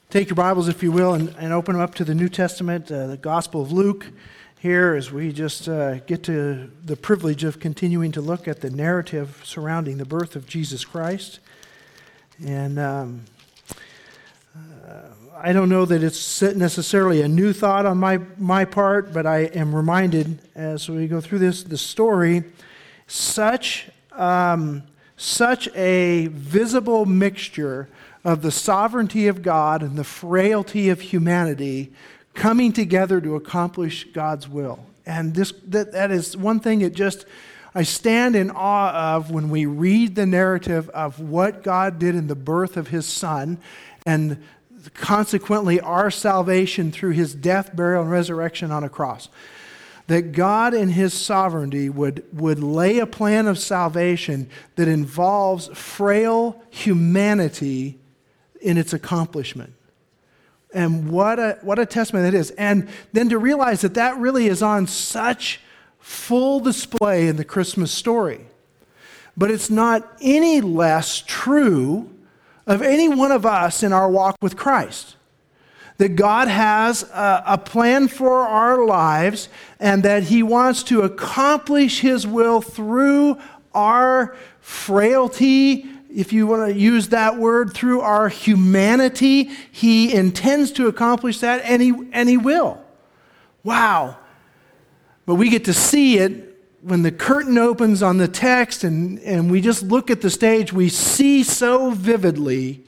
Take your Bibles, if you will, and open them up to the New Testament, the Gospel of Luke, here as we just get to the privilege of continuing to look at the narrative surrounding the birth of Jesus Christ. And I don't know that it's necessarily a new thought on my part, but I am reminded as we go through the story, such a visible mixture of the sovereignty of God and the frailty of humanity coming together to accomplish God's will. And that is one thing I stand in awe of when we read the narrative of what God did in the birth of His Son, and consequently our salvation through His death, burial, and resurrection on a cross. That God in His sovereignty would lay a plan of salvation that involves frail humanity in its accomplishment. And what a testament that is. And then to realize that really is on such full display in the Christmas story. But it's not any less true of any one of us in our walk with Christ. That God has a plan for our lives, and that He wants to accomplish His will through our frailty, if you want to use that word, through our humanity. He intends to accomplish that, and He will. Wow. But we get to see it when the curtain opens on the text and we just look at the stage. We see so vividly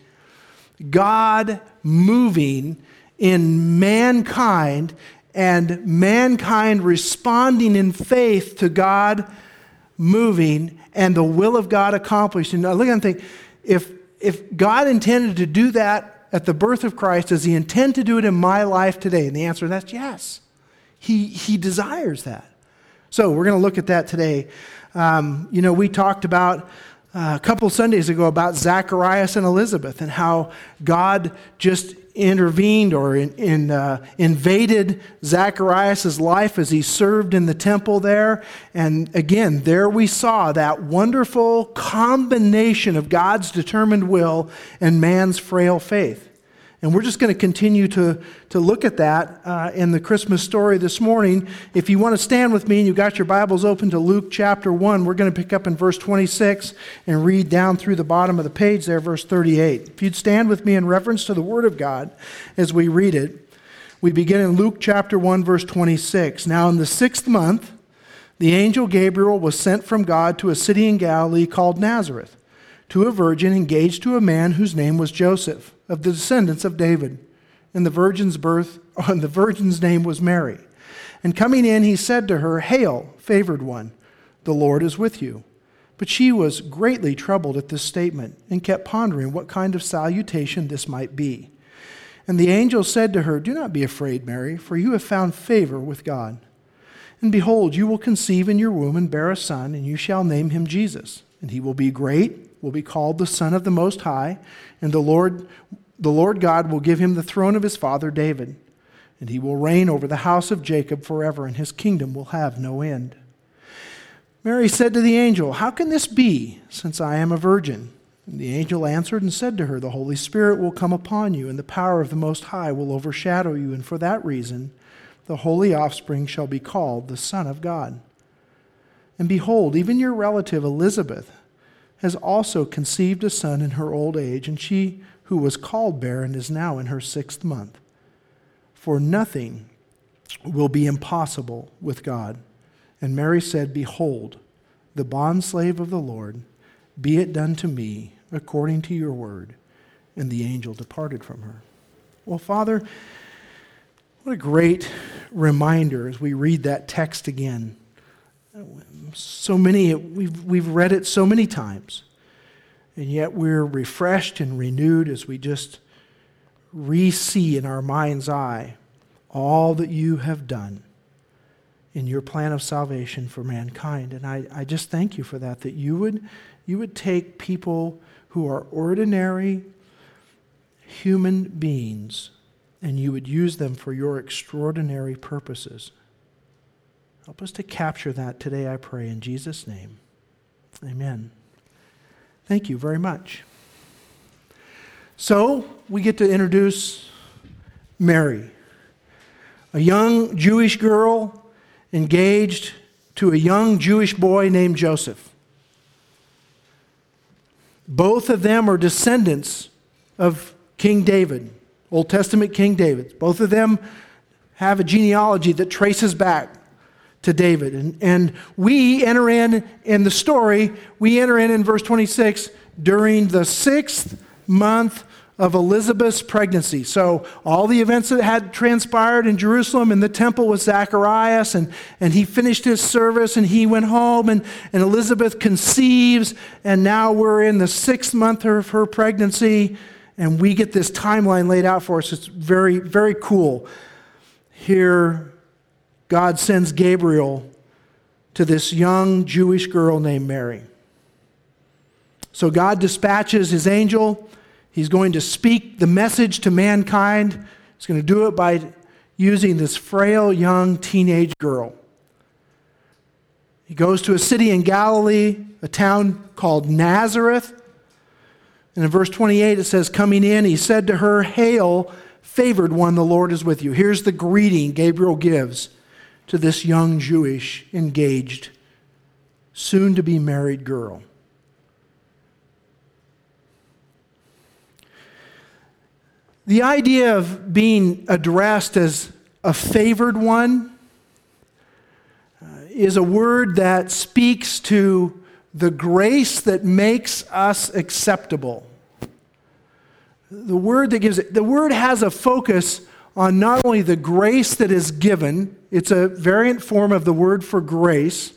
God moving in mankind, and mankind responding in faith to God moving and the will of God accomplished. And I look and think, if God intended to do that at the birth of Christ, does He intend to do it in my life today? And the answer to that's yes. He desires that. So we're going to look at that today. We talked about a couple Sundays ago about Zacharias and Elizabeth and how God just intervened or invaded Zacharias' life as he served in the temple there. And again, there we saw that wonderful combination of God's determined will and man's frail faith. And we're just going to continue to look at that in the Christmas story this morning. If you want to stand with me and you've got your Bibles open to Luke chapter 1, we're going to pick up in verse 26 and read down through the bottom of the page there, verse 38. If you'd stand with me in reference to the Word of God as we read it, we begin in Luke chapter 1, verse 26. Now in the 6th month, the angel Gabriel was sent from God to a city in Galilee called Nazareth, to a virgin engaged to a man whose name was Joseph, of the descendants of David. And the virgin's name was Mary. And coming in, he said to her, "Hail, favored one, the Lord is with you." But she was greatly troubled at this statement, and kept pondering what kind of salutation this might be. And the angel said to her, "Do not be afraid, Mary, for you have found favor with God. And behold, you will conceive in your womb and bear a son, and you shall name him Jesus. And he will be great, will be called the Son of the Most High, and the Lord God will give him the throne of his father David, and he will reign over the house of Jacob forever, and his kingdom will have no end." Mary said to the angel, "How can this be, since I am a virgin?" And the angel answered and said to her, "The Holy Spirit will come upon you, and the power of the Most High will overshadow you, and for that reason the holy offspring shall be called the Son of God. And behold, even your relative Elizabeth has also conceived a son in her old age, and she who was called barren is now in her 6th month. For nothing will be impossible with God." And Mary said, "Behold, the bondslave of the Lord, be it done to me according to your word." And the angel departed from her. Well, Father, what a great reminder as we read that text again. So many, we've read it so many times, and yet we're refreshed and renewed as we just re-see in our mind's eye all that you have done in your plan of salvation for mankind. And I just thank you for that you would take people who are ordinary human beings and you would use them for your extraordinary purposes. Help us to capture that today, I pray, in Jesus' name. Amen. Thank you very much. So, we get to introduce Mary, a young Jewish girl engaged to a young Jewish boy named Joseph. Both of them are descendants of King David, Old Testament King David. Both of them have a genealogy that traces back to David. And we enter in the story, we enter in verse 26 during the 6th month of Elizabeth's pregnancy. So all the events that had transpired in Jerusalem in the temple with Zacharias, and he finished his service and he went home, and Elizabeth conceives, and now we're in the 6th month of her pregnancy, and we get this timeline laid out for us. It's very, very cool. Here, God sends Gabriel to this young Jewish girl named Mary. So God dispatches his angel. He's going to speak the message to mankind. He's going to do it by using this frail young teenage girl. He goes to a city in Galilee, a town called Nazareth. And in verse 28 it says, coming in, he said to her, "Hail, favored one, the Lord is with you." Here's the greeting Gabriel gives to this young Jewish, engaged, soon-to-be married girl. The idea of being addressed as a favored one is a word that speaks to the grace that makes us acceptable. The word has a focus on not only the grace that is given, it's a variant form of the word for grace.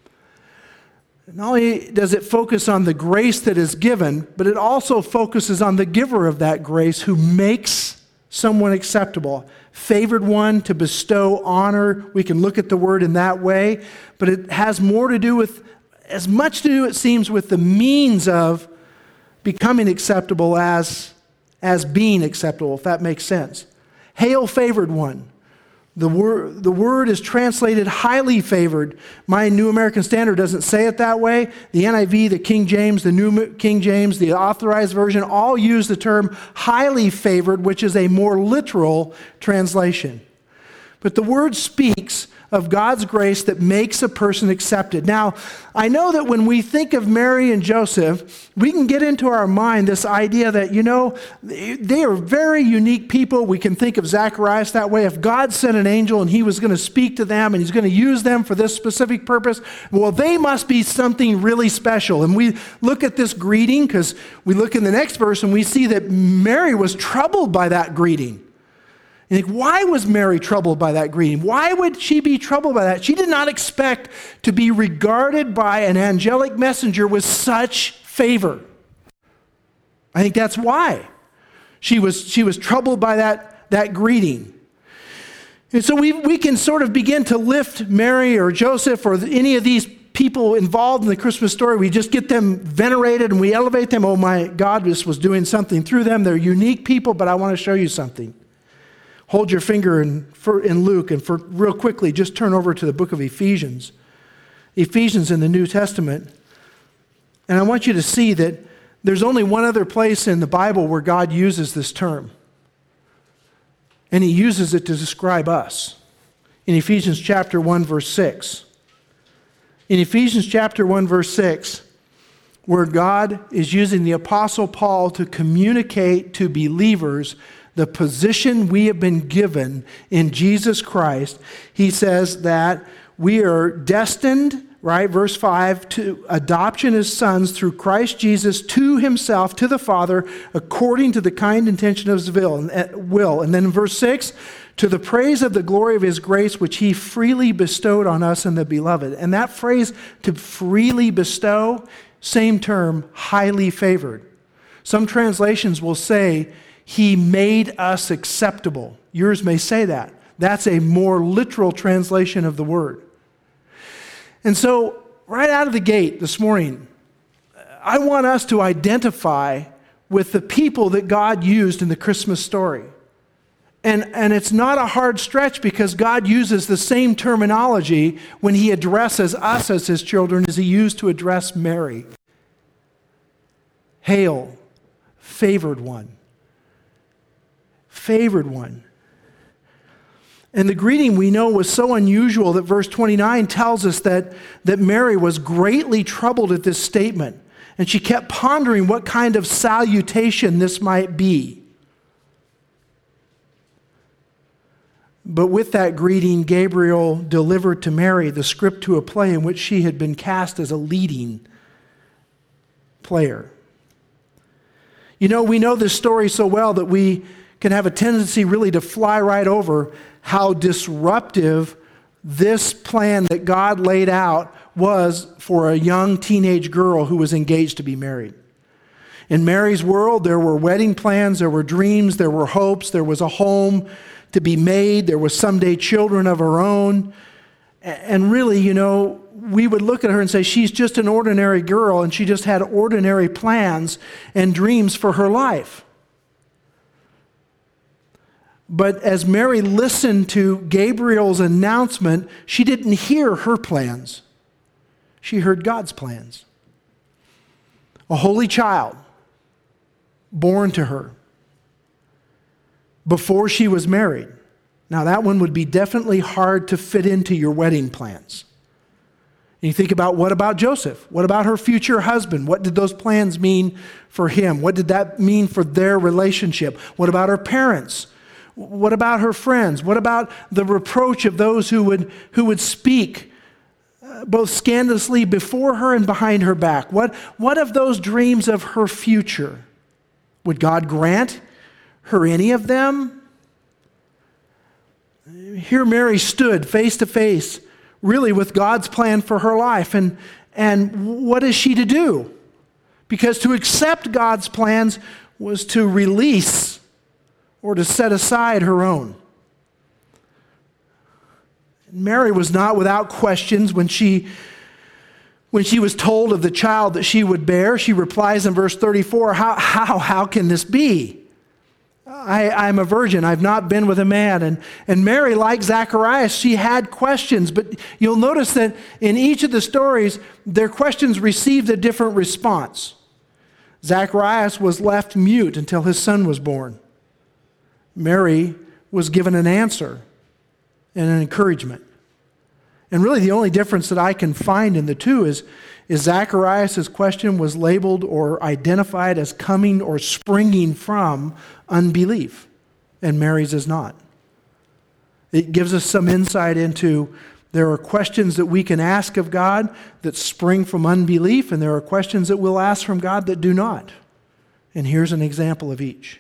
Not only does it focus on the grace that is given, but it also focuses on the giver of that grace who makes someone acceptable. Favored one, to bestow honor. We can look at the word in that way, but it has more to do with, as much to do, it seems, with the means of becoming acceptable as being acceptable, if that makes sense. Hail, favored one. The word is translated highly favored. My New American Standard doesn't say it that way. The NIV, the King James, the New King James, the Authorized Version all use the term highly favored, which is a more literal translation. But the word speaks of God's grace that makes a person accepted. Now, I know that when we think of Mary and Joseph, we can get into our mind this idea that, they are very unique people. We can think of Zacharias that way. If God sent an angel and he was going to speak to them and he's going to use them for this specific purpose, well, they must be something really special. And we look at this greeting because we look in the next verse and we see that Mary was troubled by that greeting. You think, why was Mary troubled by that greeting? Why would she be troubled by that? She did not expect to be regarded by an angelic messenger with such favor. I think that's why she was troubled by that greeting. And so we can sort of begin to lift Mary or Joseph or any of these people involved in the Christmas story. We just get them venerated and we elevate them. Oh my God, this was doing something through them. They're unique people, but I want to show you something. Hold your finger in Luke, and for real quickly, just turn over to the book of Ephesians. Ephesians in the New Testament. And I want you to see that there's only one other place in the Bible where God uses this term. And he uses it to describe us. In Ephesians chapter 1, verse 6. In Ephesians chapter 1, verse 6, where God is using the Apostle Paul to communicate to believers the position we have been given in Jesus Christ, he says that we are destined, right, verse 5, to adoption as sons through Christ Jesus to himself, to the Father, according to the kind intention of his will. And then in verse 6, to the praise of the glory of his grace, which he freely bestowed on us in the beloved. And that phrase, to freely bestow, same term, highly favored. Some translations will say, he made us acceptable. Yours may say that. That's a more literal translation of the word. And so, right out of the gate this morning, I want us to identify with the people that God used in the Christmas story. And it's not a hard stretch because God uses the same terminology when he addresses us as his children as he used to address Mary. Hail, favored one. Favored one. And the greeting we know was so unusual that verse 29 tells us that Mary was greatly troubled at this statement. And she kept pondering what kind of salutation this might be. But with that greeting, Gabriel delivered to Mary the script to a play in which she had been cast as a leading player. You know, we know this story so well that we can have a tendency really to fly right over how disruptive this plan that God laid out was for a young teenage girl who was engaged to be married. In Mary's world, there were wedding plans, there were dreams, there were hopes, there was a home to be made, there was someday children of her own. And really, you know, we would look at her and say, she's just an ordinary girl, and she just had ordinary plans and dreams for her life. But as Mary listened to Gabriel's announcement, she didn't hear her plans. She heard God's plans. A holy child born to her before she was married. Now that one would be definitely hard to fit into your wedding plans. And you think about, what about Joseph? What about her future husband? What did those plans mean for him? What did that mean for their relationship? What about her parents? What about her friends? What about the reproach of those who would speak both scandalously before her and behind her back? What of those dreams of her future? Would God grant her any of them? Here Mary stood face to face, really with God's plan for her life. And what is she to do? Because to accept God's plans was to release or to set aside her own. Mary was not without questions when she was told of the child that she would bear. She replies in verse 34, how can this be? I'm a virgin. I've not been with a man. And Mary, like Zacharias, she had questions. But you'll notice that in each of the stories, their questions received a different response. Zacharias was left mute until his son was born. Mary was given an answer and an encouragement. And really the only difference that I can find in the two is Zacharias' question was labeled or identified as coming or springing from unbelief, and Mary's is not. It gives us some insight into there are questions that we can ask of God that spring from unbelief, and there are questions that we'll ask from God that do not. And here's an example of each.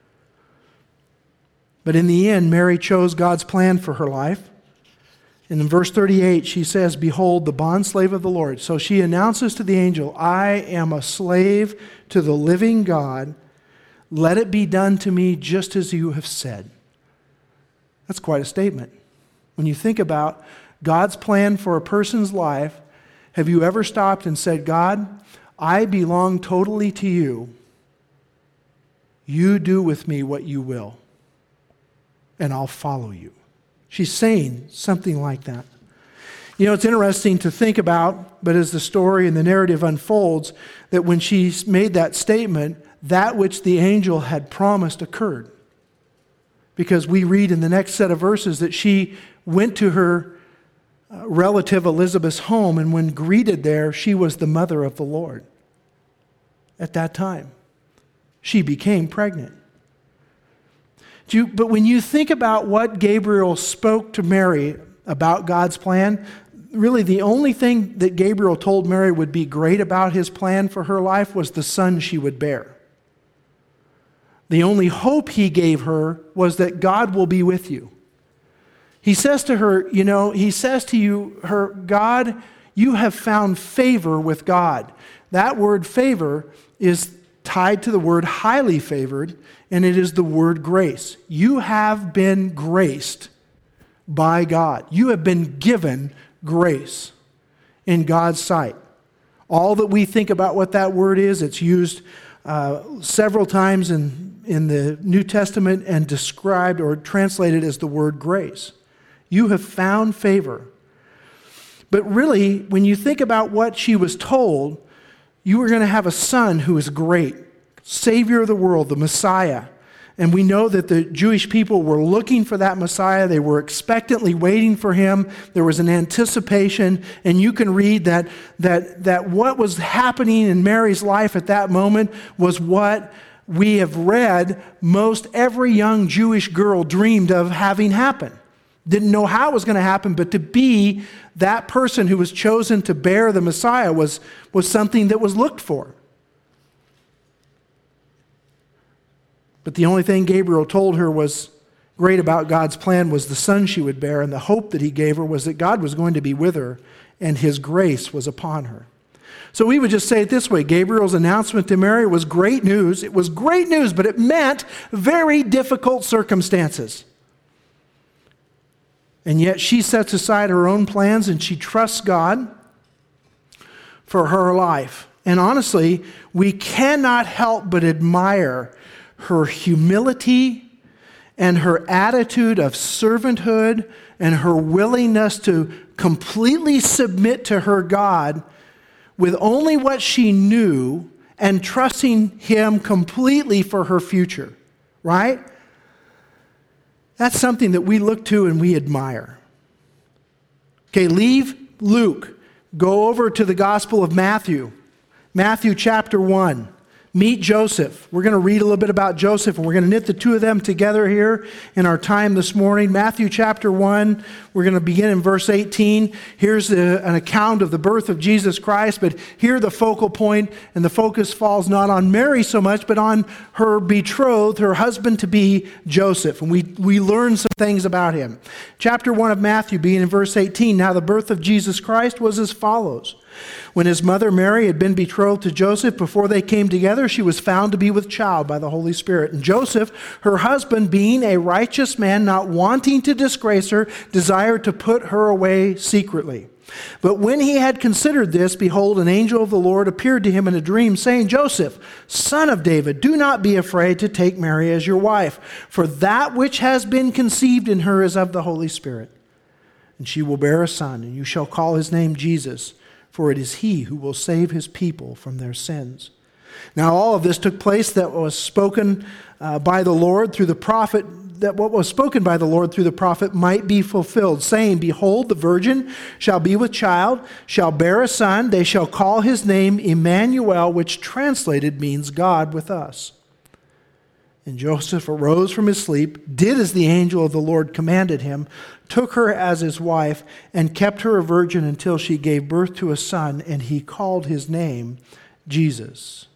But in the end, Mary chose God's plan for her life. And in verse 38, she says, "Behold, the bondslave of the Lord." So she announces to the angel, "I am a slave to the living God. Let it be done to me just as you have said." That's quite a statement. When you think about God's plan for a person's life, have you ever stopped and said, "God, I belong totally to you. You do with me what you will, and I'll follow you"? She's saying something like that. You know, it's interesting to think about, but as the story and the narrative unfolds, that when she made that statement, that which the angel had promised occurred. Because we read in the next set of verses that she went to her relative Elizabeth's home, and when greeted there, she was the mother of the Lord. At that time, she became pregnant. But when you think about what Gabriel spoke to Mary about God's plan, really the only thing that Gabriel told Mary would be great about his plan for her life was the son she would bear. The only hope he gave her was that God will be with you. He says to her, God, you have found favor with God. That word favor is tied to the word highly favored, and it is the word grace. You have been graced by God. You have been given grace in God's sight. All that we think about what that word is, it's used several times in the New Testament and described or translated as the word grace. You have found favor. But really, when you think about what she was told, you were going to have a son who is great, Savior of the world, the Messiah. And we know that the Jewish people were looking for that Messiah. They were expectantly waiting for him. There was an anticipation. And you can read that what was happening in Mary's life at that moment was what we have read most every young Jewish girl dreamed of having happen. Didn't know how it was going to happen, but to be that person who was chosen to bear the Messiah was something that was looked for. But the only thing Gabriel told her was great about God's plan was the son she would bear, and the hope that he gave her was that God was going to be with her and his grace was upon her. So we would just say it this way: Gabriel's announcement to Mary was great news. It was great news, but it meant very difficult circumstances. And yet she sets aside her own plans and she trusts God for her life. And honestly, we cannot help but admire her humility and her attitude of servanthood and her willingness to completely submit to her God with only what she knew and trusting him completely for her future, right? That's something that we look to and we admire. Okay, leave Luke. Go over to the Gospel of Matthew. Matthew chapter 1. Meet Joseph. We're going to read a little bit about Joseph, and we're going to knit the two of them together here in our time this morning. Matthew chapter 1, we're going to begin in verse 18. Here's an account of the birth of Jesus Christ, but here the focal point, and the focus falls not on Mary so much, but on her betrothed, her husband-to-be, Joseph. And we learn some things about him. Chapter 1 of Matthew, beginning in verse 18. Now the birth of Jesus Christ was as follows. When his mother Mary had been betrothed to Joseph, before they came together, she was found to be with child by the Holy Spirit. And Joseph, her husband, being a righteous man, not wanting to disgrace her, desired to put her away secretly. But when he had considered this, behold, an angel of the Lord appeared to him in a dream, saying, Joseph, son of David, do not be afraid to take Mary as your wife, for that which has been conceived in her is of the Holy Spirit. And she will bear a son, and you shall call his name Jesus, for it is he who will save his people from their sins. Now all of this took place that was spoken by the Lord through the prophet, that what was spoken by the Lord through the prophet might be fulfilled, saying, Behold, the virgin shall be with child, shall bear a son, they shall call his name Emmanuel, which translated means God with us. And Joseph arose from his sleep, did as the angel of the Lord commanded him, took her as his wife, and kept her a virgin until she gave birth to a son, and he called his name Jesus.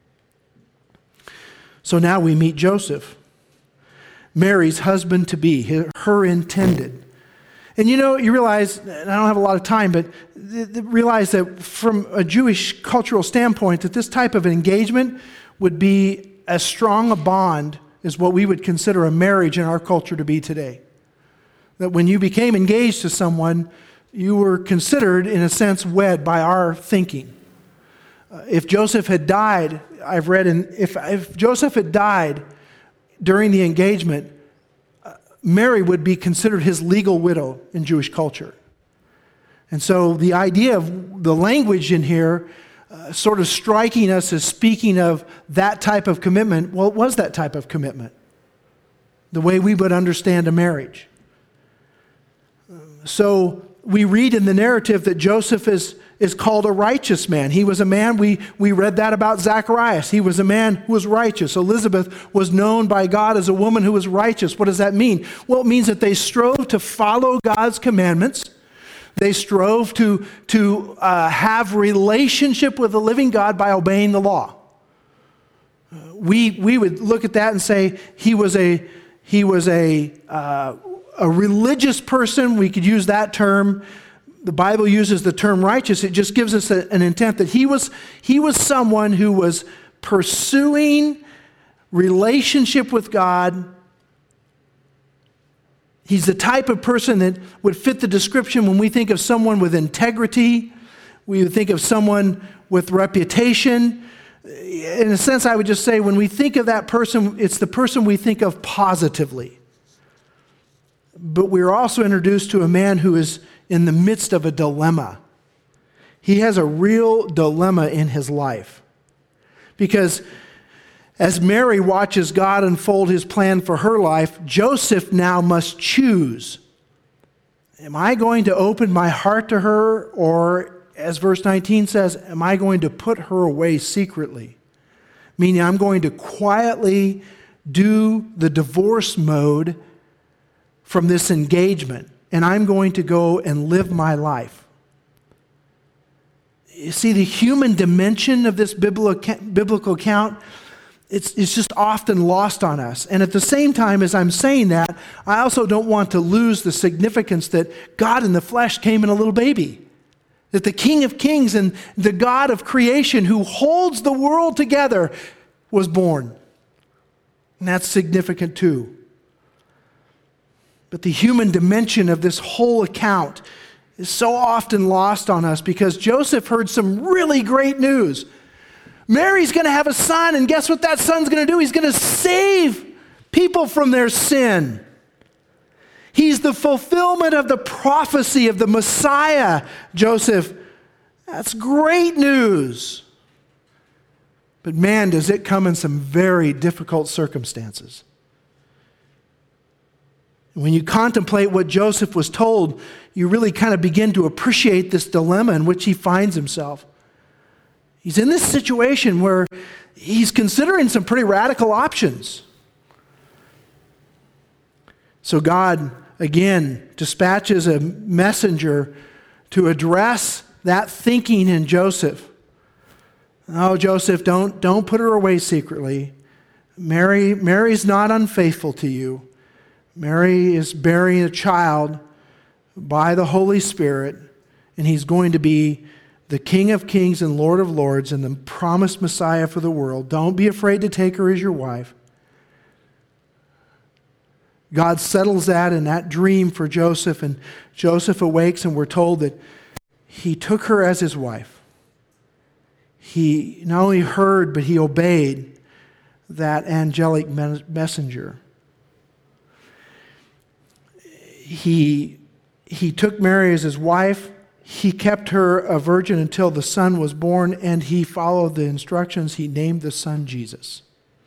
So now we meet Joseph, Mary's husband-to-be, her intended. And you realize, and I don't have a lot of time, but realize that from a Jewish cultural standpoint, that this type of engagement would be as strong a bond as what we would consider a marriage in our culture to be today. That when you became engaged to someone, you were considered, in a sense, wed by our thinking. If Joseph had died, I've read, if Joseph had died during the engagement, Mary would be considered his legal widow in Jewish culture. And so the idea of the language in here sort of striking us as speaking of that type of commitment. Well, it was that type of commitment, the way we would understand a marriage. So we read in the narrative that Joseph is called a righteous man. He was a man, we read that about Zacharias. He was a man who was righteous. Elizabeth was known by God as a woman who was righteous. What does that mean? Well, it means that they strove to follow God's commandments. They strove to have relationship with the living God by obeying the law. We would look at that and say he was a religious person. We could use that term. The Bible uses the term righteous. It just gives us an intent that he was someone who was pursuing relationship with God. He's the type of person that would fit the description when we think of someone with integrity. We would think of someone with reputation. In a sense, I would just say when we think of that person, it's the person we think of positively. But we're also introduced to a man who is in the midst of a dilemma. He has a real dilemma in his life. Because As Mary watches God unfold his plan for her life, Joseph now must choose. Am I going to open my heart to her, or, as verse 19 says, am I going to put her away secretly? Meaning I'm going to quietly do the divorce mode from this engagement, and I'm going to go and live my life. You see, the human dimension of this biblical account, it's just often lost on us. And at the same time as I'm saying that, I also don't want to lose the significance that God in the flesh came in a little baby. That the King of Kings and the God of creation who holds the world together was born. And that's significant too. But the human dimension of this whole account is so often lost on us because Joseph heard some really great news. Mary's going to have a son, and guess what that son's going to do? He's going to save people from their sin. He's the fulfillment of the prophecy of the Messiah, Joseph. That's great news. But man, does it come in some very difficult circumstances. When you contemplate what Joseph was told, you really kind of begin to appreciate this dilemma in which he finds himself. He's in this situation where he's considering some pretty radical options. So God, again, dispatches a messenger to address that thinking in Joseph. Oh, Joseph, don't put her away secretly. Mary's not unfaithful to you. Mary is bearing a child by the Holy Spirit, and he's going to be the King of Kings and Lord of Lords and the promised Messiah for the world. Don't be afraid to take her as your wife. God settles that in that dream for Joseph, and Joseph awakes, and we're told that he took her as his wife. He not only heard, but he obeyed that angelic messenger. He took Mary as his wife. He kept her a virgin until the son was born, and he followed the instructions. He named the son Jesus.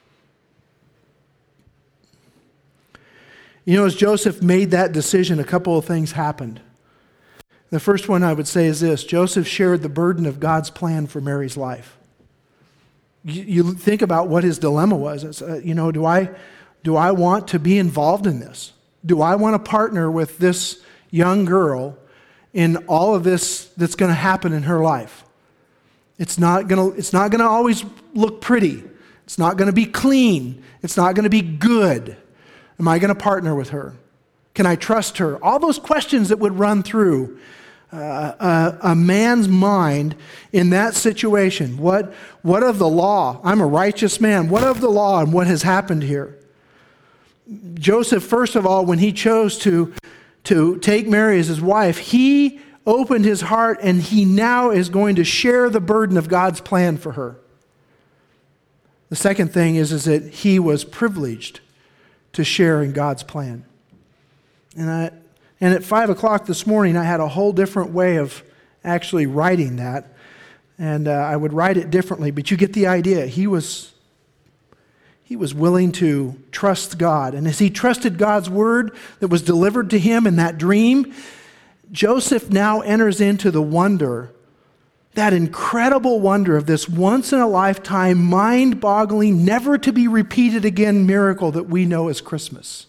You know, as Joseph made that decision, a couple of things happened. The first one I would say is this: Joseph shared the burden of God's plan for Mary's life. You think about what his dilemma was. It's, do I want to be involved in this? Do I want to partner with this young girl in all of this that's going to happen in her life? It's not going to always look pretty. It's not going to be clean. It's not going to be good. Am I going to partner with her? Can I trust her? All those questions that would run through a man's mind in that situation. What of the law? I'm a righteous man. What of the law and what has happened here? Joseph, first of all, when he chose to take Mary as his wife, he opened his heart, and he now is going to share the burden of God's plan for her. The second thing is that he was privileged to share in God's plan. And at 5 o'clock this morning, I had a whole different way of actually writing that. And I would write it differently, but you get the idea. He was willing to trust God. And as he trusted God's word that was delivered to him in that dream, Joseph now enters into the wonder, that incredible wonder of this once-in-a-lifetime, mind-boggling, never-to-be-repeated again miracle that we know as Christmas.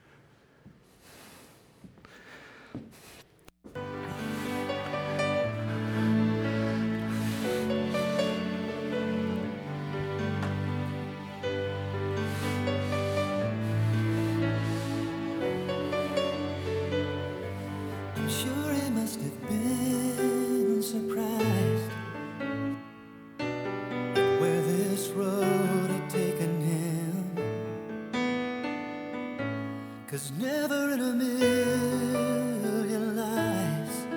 Cause never in a million lives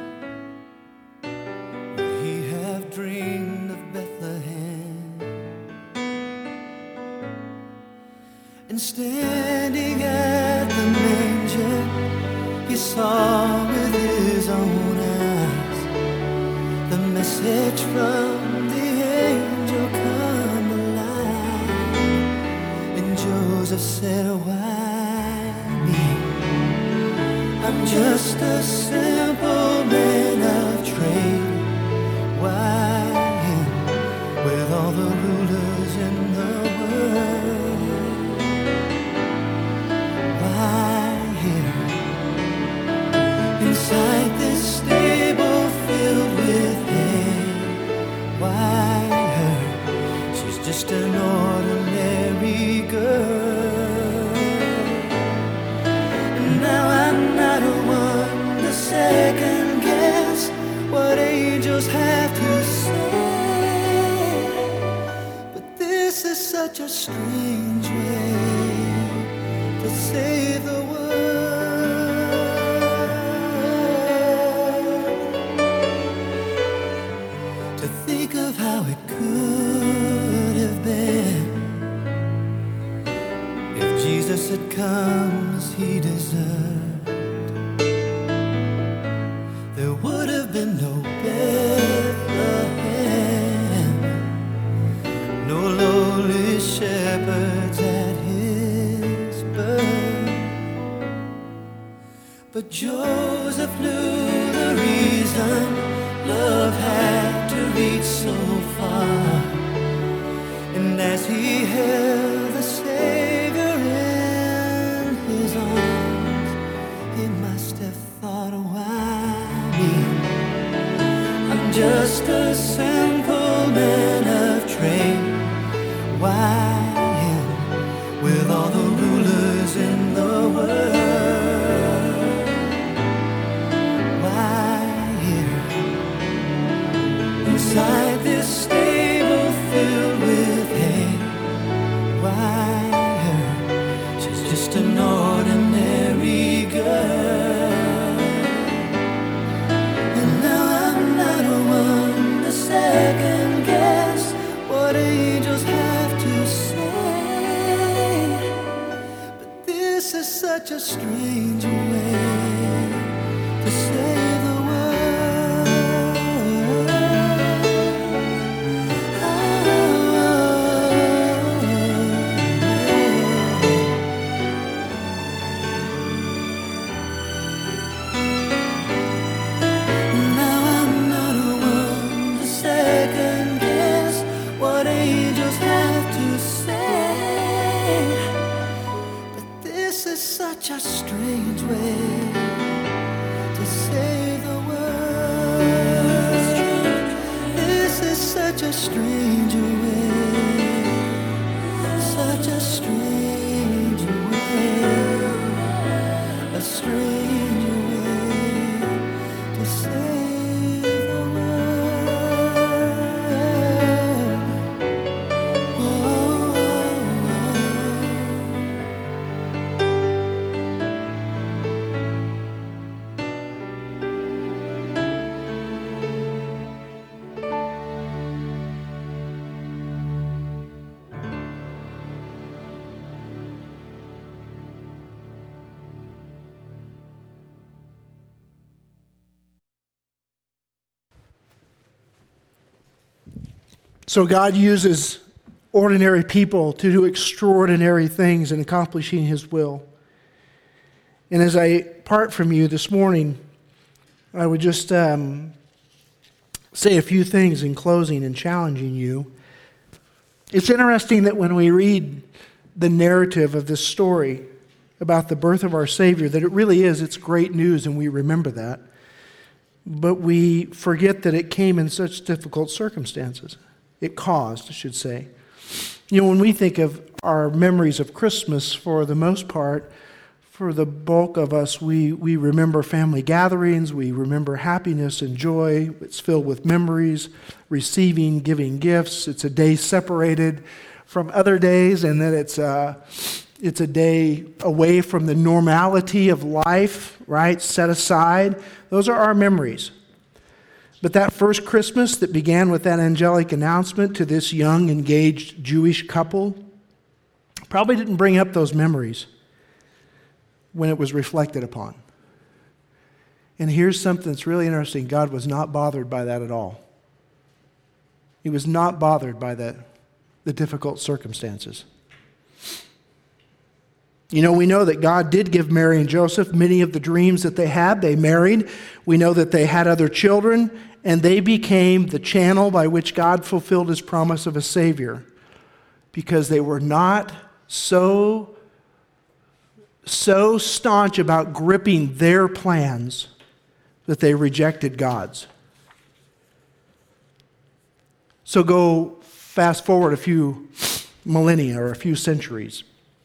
would he have dreamed of Bethlehem. And standing at the manger, he saw with his own eyes the message from the angel come alive. Joseph said, why me? I'm just a simple man of trade. Why him with all the rulers in the world? Why here inside this stable filled with hay? Why her? She's just an ordinary girl. And now I'm not one to second guess what angels have to say. But this is such a strange way to save the world. To think of how it could have been if Jesus had come as he deserved. There would have been no Bethlehem, no lowly shepherds at his birth. But Joseph knew the reason love had to reach so far. And as he held the Savior in his arms, he must have thought, why me? I'm just a simple man of trade. Why him with all the rulers in the world? Why here inside this stable filled with hay? Why her? She's just an ordinary girl. And now I'm not one to second guess what angels have to say. But this is such a strange way to save the such a strange way to save the world. This is such a strange way, such a strange way, a strange way to save the world. Oh. So God uses ordinary people to do extraordinary things in accomplishing his will. And as I part from you this morning, I would just say a few things in closing and challenging you. It's interesting that when we read the narrative of this story about the birth of our Savior, that it really is, it's great news, and we remember that. But we forget that it came in such difficult circumstances. It caused, I should say. You know, when we think of our memories of Christmas, for the most part, for the bulk of us, we remember family gatherings, we remember happiness and joy. It's filled with memories, receiving, giving gifts. It's a day separated from other days, and that it's a day away from the normality of life, right? Set aside. Those are our memories. But that first Christmas that began with that angelic announcement to this young, engaged Jewish couple probably didn't bring up those memories when it was reflected upon. And here's something that's really interesting. God was not bothered by that at all. He was not bothered by the difficult circumstances. You know, we know that God did give Mary and Joseph many of the dreams that they had. They married. We know that they had other children, and they became the channel by which God fulfilled his promise of a Savior, because they were not so staunch about gripping their plans that they rejected God's. So go fast forward a few millennia or a few centuries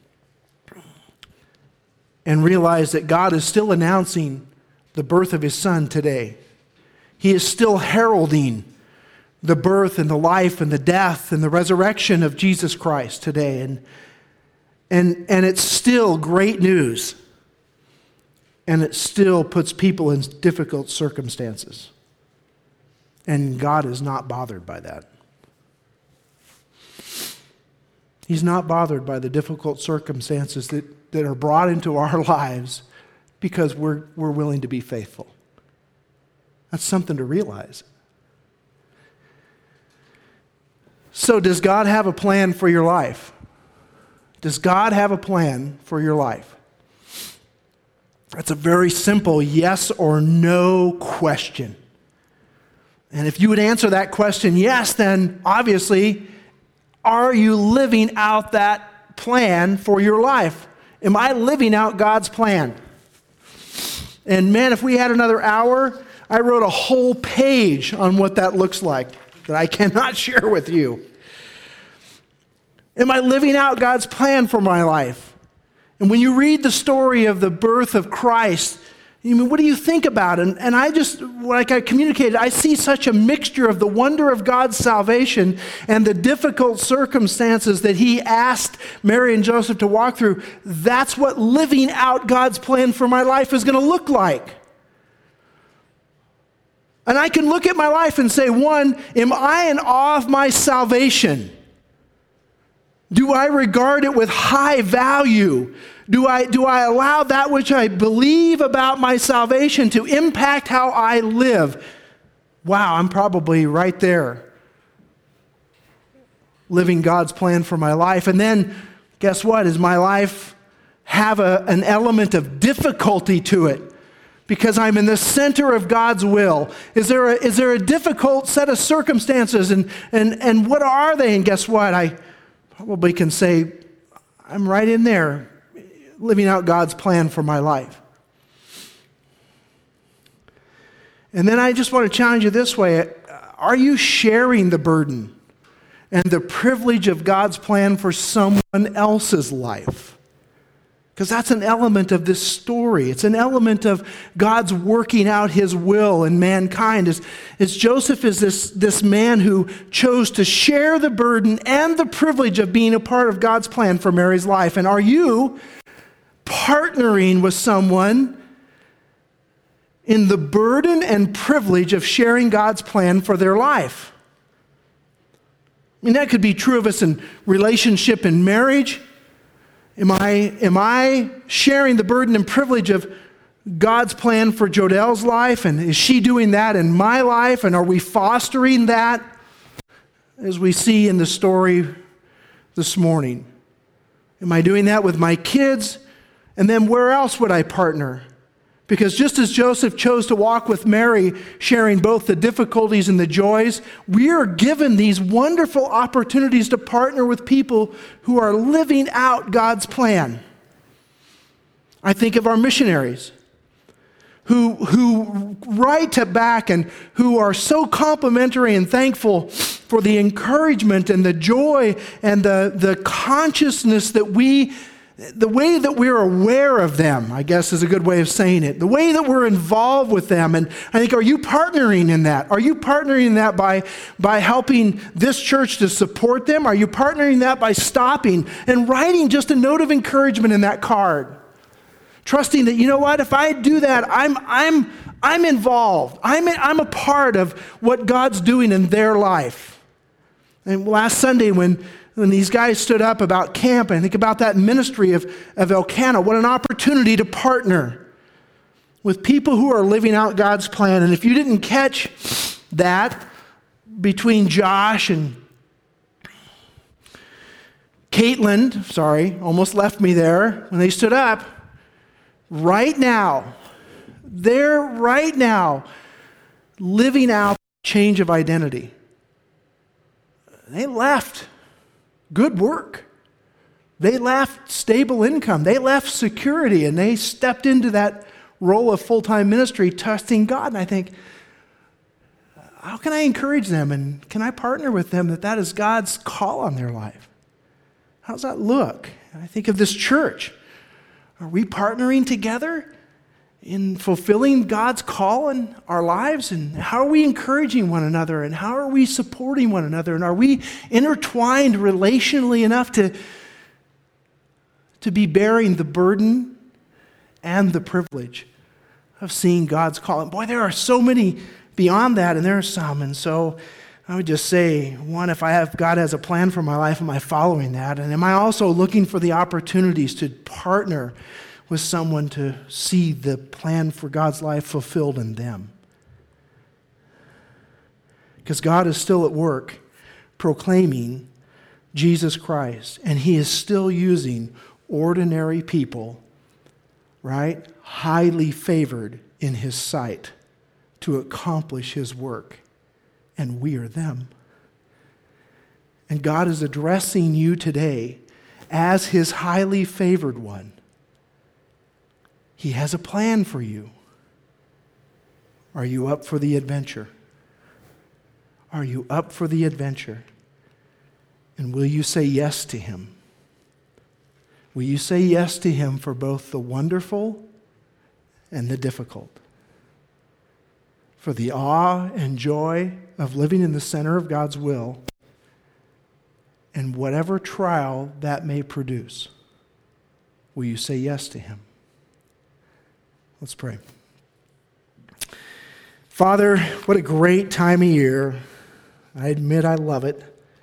and realize that God is still announcing the birth of his Son today. He is still heralding the birth and the life and the death and the resurrection of Jesus Christ today. And it's still great news. And it still puts people in difficult circumstances. And God is not bothered by that. He's not bothered by the difficult circumstances that are brought into our lives because we're willing to be faithful. That's something to realize. So does God have a plan for your life? Does God have a plan for your life? That's a very simple yes or no question. And if you would answer that question yes, then obviously, are you living out that plan for your life? Am I living out God's plan? And man, if we had another hour, I wrote a whole page on what that looks like that I cannot share with you. Am I living out God's plan for my life? And when you read the story of the birth of Christ, what do you think about it? And I just, like I communicated, I see such a mixture of the wonder of God's salvation and the difficult circumstances that he asked Mary and Joseph to walk through. That's what living out God's plan for my life is going to look like. And I can look at my life and say, one, am I in awe of my salvation? Do I regard it with high value? Do I allow that which I believe about my salvation to impact how I live? Wow, I'm probably right there, living God's plan for my life. And then, guess what? Does my life have an element of difficulty to it? Because I'm in the center of God's will. Is there a difficult set of circumstances? And what are they? And guess what? I probably can say, I'm right in there, living out God's plan for my life. And then I just want to challenge you this way. Are you sharing the burden and the privilege of God's plan for someone else's life? Because that's an element of this story. It's an element of God's working out his will in mankind. As Joseph is this man who chose to share the burden and the privilege of being a part of God's plan for Mary's life. And are you partnering with someone in the burden and privilege of sharing God's plan for their life? I mean, that could be true of us in relationship and marriage. Am I sharing the burden and privilege of God's plan for Jodelle's life? And is she doing that in my life? And are we fostering that as we see in the story this morning? Am I doing that with my kids? And then where else would I partner? Because just as Joseph chose to walk with Mary, sharing both the difficulties and the joys, we are given these wonderful opportunities to partner with people who are living out God's plan. I think of our missionaries who write back and who are so complimentary and thankful for the encouragement and the joy and the consciousness that the way that we're aware of them, I guess is a good way of saying it. The way that we're involved with them. And I think, are you partnering in that? Are you partnering in that by helping this church to support them? Are you partnering in that by stopping and writing just a note of encouragement in that card? Trusting that, you know what, if I do that, I'm involved. I'm a part of what God's doing in their life. And last Sunday when these guys stood up about camp, and think about that ministry of Elkanah, what an opportunity to partner with people who are living out God's plan. And if you didn't catch that between Josh and Caitlin, sorry, almost left me there when they stood up. Right now, they're right now living out change of identity. They left good work. They left stable income. They left security, and they stepped into that role of full-time ministry, trusting God. And I think, how can I encourage them, and can I partner with them that is God's call on their life? How does that look? I think of this church. Are we partnering together in fulfilling God's call in our lives? And how are we encouraging one another? And how are we supporting one another? And are we intertwined relationally enough to be bearing the burden and the privilege of seeing God's call? And boy, there are so many beyond that, and there are some. And so I would just say, one, if God has a plan for my life, am I following that? And am I also looking for the opportunities to partner with someone to see the plan for God's life fulfilled in them? Because God is still at work proclaiming Jesus Christ, and He is still using ordinary people, right, highly favored in His sight, to accomplish His work. And we are them. And God is addressing you today as His highly favored one. He has a plan for you. Are you up for the adventure? Are you up for the adventure? And will you say yes to Him? Will you say yes to Him for both the wonderful and the difficult? For the awe and joy of living in the center of God's will, and whatever trial that may produce, will you say yes to Him? Let's pray. Father, what a great time of year. I admit I love it.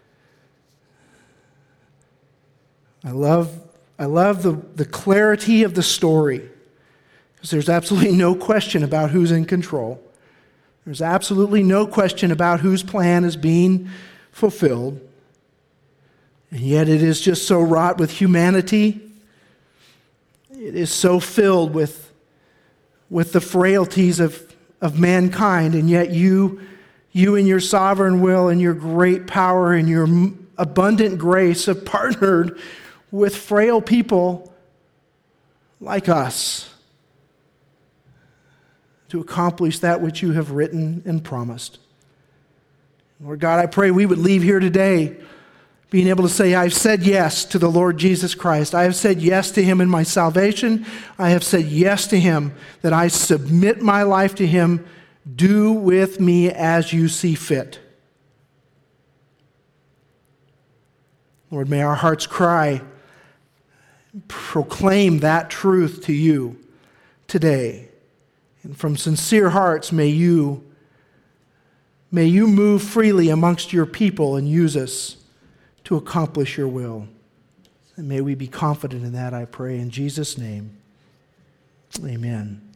I love the clarity of the story, because there's absolutely no question about who's in control. There's absolutely no question about whose plan is being fulfilled. And yet it is just so wrought with humanity. It is so filled with the frailties of mankind. And yet you in your sovereign will and your great power and your abundant grace have partnered with frail people like us to accomplish that which you have written and promised. Lord God, I pray we would leave here today being able to say, I've said yes to the Lord Jesus Christ. I have said yes to Him in my salvation. I have said yes to Him, that I submit my life to Him. Do with me as you see fit. Lord, may our hearts cry, proclaim that truth to you today. And from sincere hearts, may you move freely amongst your people and use us to accomplish your will. And may we be confident in that, I pray, in Jesus' name. Amen.